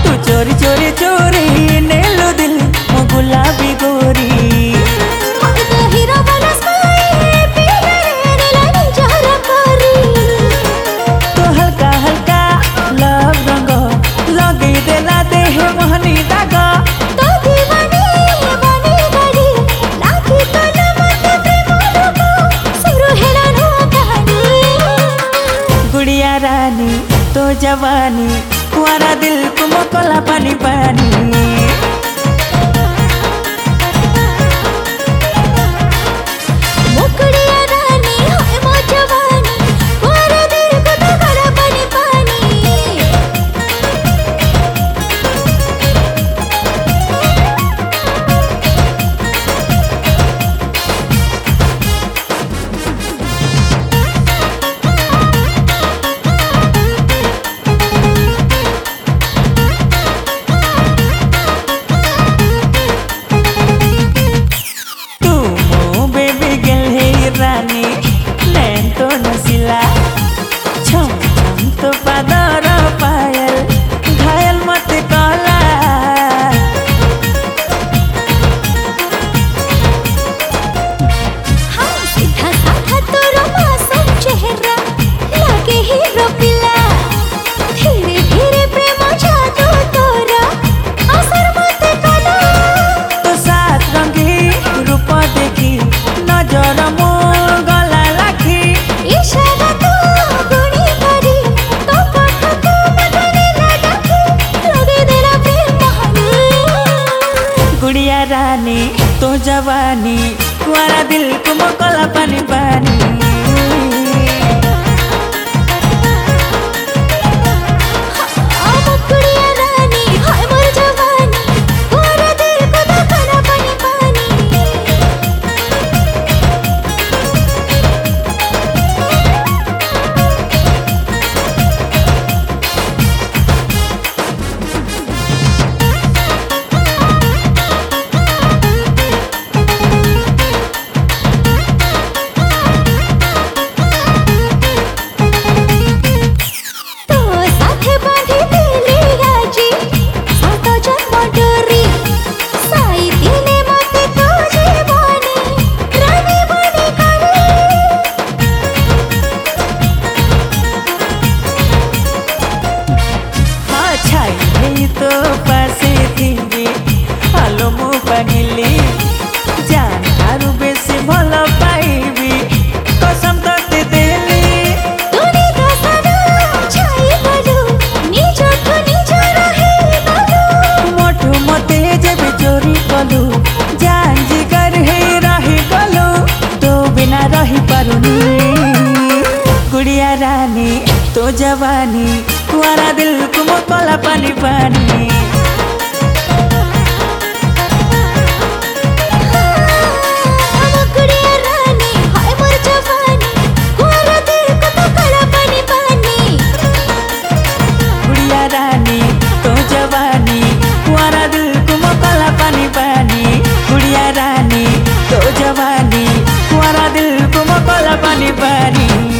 तू चोरी चोरी चोरी नेलु दिल मो गुलाबी गोरी हीरो वाला स्माइल पीले रे लाली जहरा करी तो हल्का हल्का लव रंग लगे देला देह मोहनी दागा तो दीवानी बनी गड़ी लाखी तो नमक प्रेम को शुरू हेला नो कहानी गुड़िया रानी तो जवानी कुआरा दिल को मोकला पानी पानी मुकड़िया रानी हाय मो जवानी कुआरा दिल को तो करा पानी पानी रानी नैन तो नसीला छम छम तो पादर पायल घायल मत कला हाँ सीधा साधा तोरो मासूम चेहरा लगे हीरो पिला धीरे धीरे प्रेम जादू तोरा असर मत कला तो सात रंगी रूप देखी नजर मो गला लाखी इशारा तो गुणी करी तो पाखा को बदले लड़की लगे तेरा प्रेम कहानी गुड़िया रानी तो जवानी कुआरा दिल को मोकला पानी पानी मुकड़िया रानी हाय मोर जवानी कुआरा दिल को तो करा पानी पानी तो साथे बांधी दिली आजी सातो जन्म डोरी साई दिले मते तो जीवनी रानी बनी करी हाँ छाई नहीं तो पासे थी आलो मु पागिली जान आरु बेसी भल पाइबी कसम तते देली तूने तो सदा छाई बलू निजो तो निजो रहे बलू मोठू मते जेबे चोरी कलु जान जिगर हे रही गलु तो बिना रही पारुनी गुड़िया रानी तो जवानी कुआरा दिल को मोकला पानी पानी मुकड़िया रानी हाय मोर जवानी कुआरा दिल को तो करा पानी पानी गुड़िया रानी तो जवानी कुआरा दिल को मोकला पानी पानी गुड़िया रानी तो जवानी कुआरा दिल को मोकला पानी पानी।